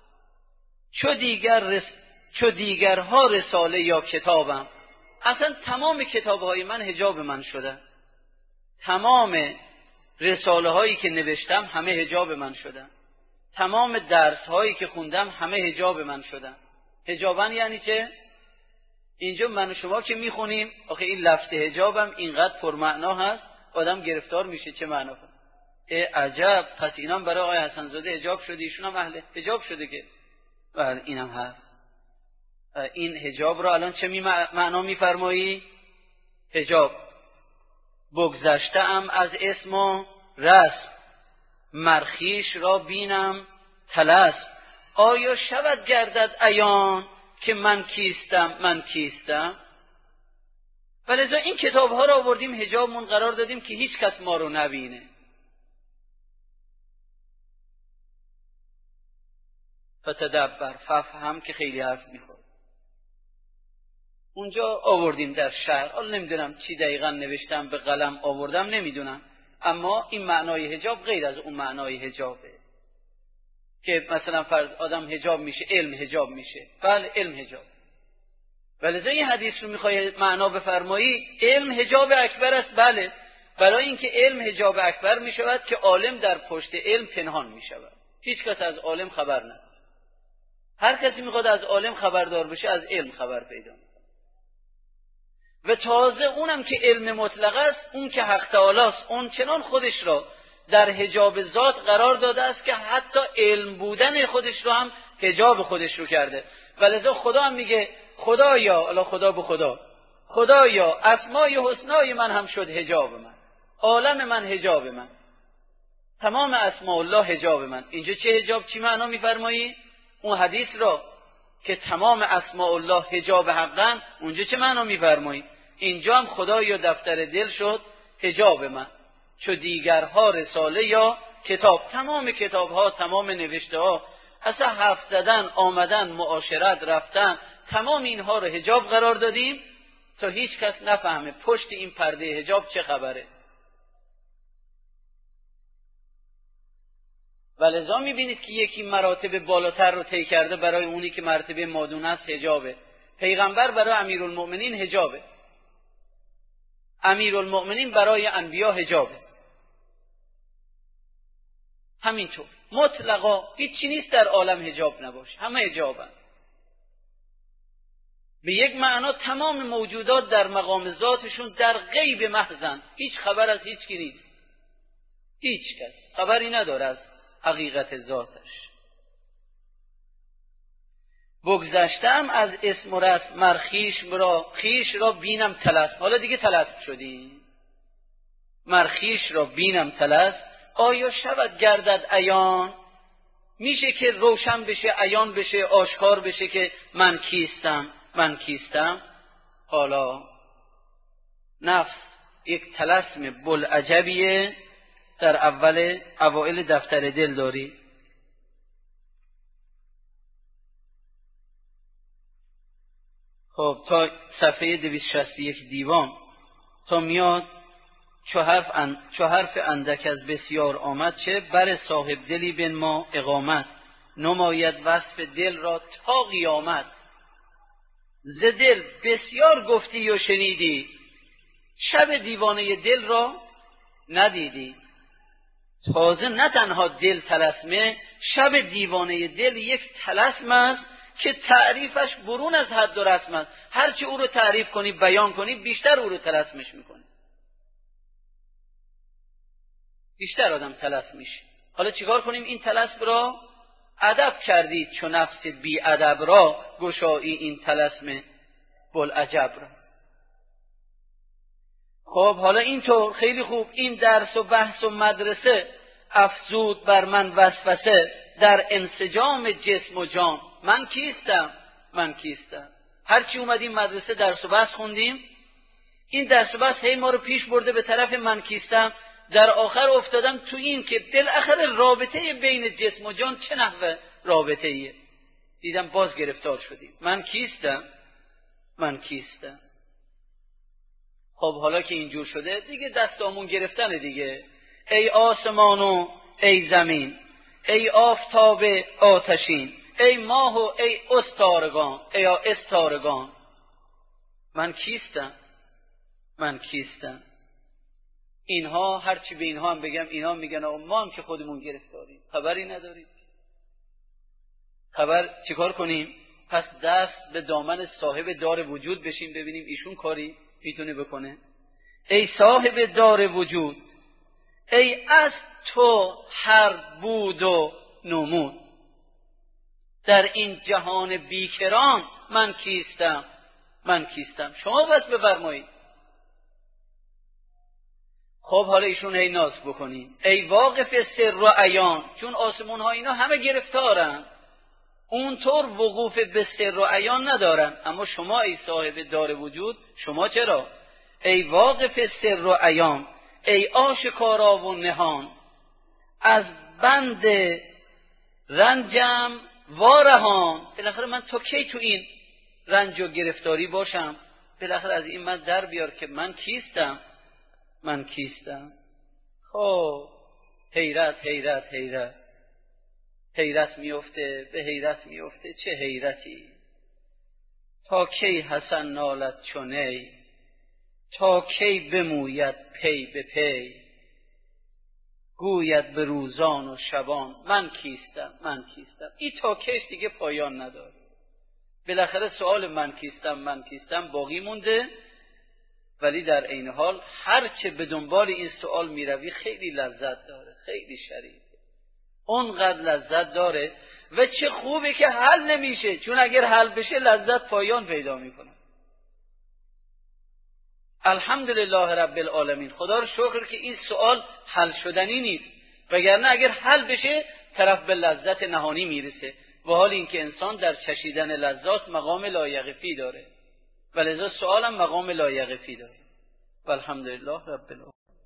S1: چو دیگرها رساله یا کتابم. اصلا تمام کتابهای من حجاب من شدن، تمام رساله هایی که نوشتم همه حجاب من شدن، تمام درس هایی که خوندم همه حجاب من شدن. حجابن یعنی چه؟ اینجا من و شما که میخونیم آخه این لفظ حجابم اینقدر پرمعنا هست آدم گرفتار میشه چه معنا کنه. عجب، پس اینام برای آقای حسن زاده حجاب شده، ایشون هم اهل حجاب شده که بله اینم هست. این حجاب را الان چه معنا میفرمایی؟ حجاب بگذشتم از اسم و رسم، مرخیش را بینم طلسم. آیا شود گردد عیان که من کیستم؟ ولذا این کتاب ها را آوردیم حجابمون قرار دادیم که هیچ کس ما رو نبینه. فتدبر، ففهم که خیلی حرف میخواد. اونجا آوردیم در شرح، حالا نمیدونم چی دقیقا نوشتم به قلم آوردم نمیدونم، اما این معنای حجاب غیر از اون معنای حجابه که مثلا فرض آدم حجاب میشه، علم حجاب میشه. بله علم حجاب. ولذا این حدیث رو میخوای معنا بفرمایی علم حجاب اکبر است. بله، برای اینکه علم حجاب اکبر میشود که عالم در پشت علم پنهان میشود، هیچ کس از عالم خبر نداره. هر کسی میخواد از عالم خبردار بشه از علم خبر پیدا میکنه. و تازه اونم که علم مطلق است، اون که حق تعالی است، اون چنان خودش را در حجاب ذات قرار داده است که حتی علم بودن خودش رو هم حجاب خودش رو کرده. ولذا خدا هم میگه خدایا، الا خدا به خدایا اسمای حسنای من هم شد حجاب من، عالم من حجاب من، تمام اسماء الله حجاب من. اینجا چه حجاب چی معنا میفرمایی؟ اون حدیث را که تمام اسماء الله حجاب حقن، اونجا چه معنا میفرمایی؟ اینجا هم خدایا دفتر دل شد حجاب من، چو دیگرها رساله یا کتاب. تمام کتاب ها، تمام نوشته ها، اصلا حرف زدن، آمدن، معاشرت، رفتن، تمام اینها رو حجاب قرار دادیم تا هیچ کس نفهمه پشت این پرده حجاب چه خبره. ولذا میبینید که یکی مراتب بالاتر رو طی کرده برای اونی که مرتبه مادون است حجابه. پیغمبر برای امیرالمؤمنین حجابه، امیرالمؤمنین برای انبیا حجابه. همینطور مطلقا هیچی نیست در عالم حجاب نباشه، همه حجابن. به یک معنا تمام موجودات در مقام ذاتشون در غیب محضن، هیچ خبر از هیچ کی نیست، هیچ کس خبری نداره از حقیقت ذاتش. بگذشتم از اسم و رسم، مرخیش را بینم طلسم. حالا دیگه طلسم شدی، مرخیش را بینم طلسم. آیا شود گردد عیان، میشه که روشن بشه، عیان بشه، آشکار بشه که من کیستم. حالا نفس یک طلسم بلعجبیه در اوائل دفتر دل داری. خب تا صفحه 261 دیوان تا میاد چو حرف اندک از بسیار آمد، چه بر صاحب دلی بنما اقامت. نماید وصف دل را تا قیامت. ز دل بسیار گفتی و شنیدی، شب دیوانه دل را ندیدی. تازه نه تنها دل طلسمه، شب دیوانه دل یک طلسم است که تعریفش برون از حد و رسم است. هرچی او رو تعریف کنی، بیان کنی، بیشتر او رو طلسمش میکنی، بیشتر آدم طلسم میشه. حالا چیکار کنیم این طلسم را؟ ادب کردید چو نفس بی ادب را، گشایی این طلسم بلعجب را. خب حالا اینطور خیلی خوب، این درس و بحث و مدرسه افزود بر من وسوسه، در انسجام جسم و جان. من کیستم. هرچی اومدیم مدرسه درس و بحث خوندیم، این درس و بحث هی ما رو پیش برده به طرف من کیستم. در آخر افتادم تو این که بالاخره رابطه بین جسم و جان چه نحوه رابطه ایه. دیدم باز گرفتار شدیم. من کیستم. خب حالا که اینجور شده دیگه دستامون گرفتن دیگه. ای آسمان و ای زمین، ای آفتاب آتشین، ای ماه و ای استارگان، ای استارگان، من کیستم؟ من کیستم؟ اینها هرچی به اینها هم بگم اینا میگن ما هم که خودمون گرفتاریم، خبری نداریم. خبر چیکار کنیم؟ پس دست به دامن صاحب دار وجود بشیم ببینیم ایشون کاری میتونه بکنه. ای صاحب دار وجود، ای از تو هر بود و نمود، در این جهان بیکران من کیستم؟ من کیستم؟ شما بس بفرمایید. خب حالا ایشون هی ناز بکنید، ای واقف سر و عیان، چون آسمون ها اینا همه گرفتارن، اونطور وقوف به سر و عیان ندارن، اما شما ای صاحب دار وجود، شما چرا؟ ای واقف سر و عیان، ای آشکارا و نهان، از بند رنجم وارهان. بالاخره من تا کی تو این رنج و گرفتاری باشم؟ بالاخره از این من در بیار که من کیستم؟ من کیستم؟ خب حیرت حیرت حیرت حیرت میفته، به حیرت میفته. چه حیرتی! تا کی حسن نالد چونی، تا کی بموید پی به پی، گوید به روزان و شبان من کیستم؟ من کیستم؟ این تا کیش دیگه پایان نداره. بالاخره سوال من کیستم من کیستم باقی مونده، ولی در عین حال هر چه به دنبال این سوال میروی خیلی لذت داره، خیلی شریفه، اونقدر لذت داره و چه خوبه که حل نمیشه، چون اگر حل بشه لذت پایان پیدا میکنه. الحمدلله رب العالمین، خدا رو شکر که این سوال حل شدنی نیست، وگرنه اگر حل بشه طرف به لذت نهانی میرسه، و حال اینکه انسان در چشیدن لذات مقام لایقفی داره، ولذا سوالم مقام لایقفی داره. والحمدلله رب العالمین.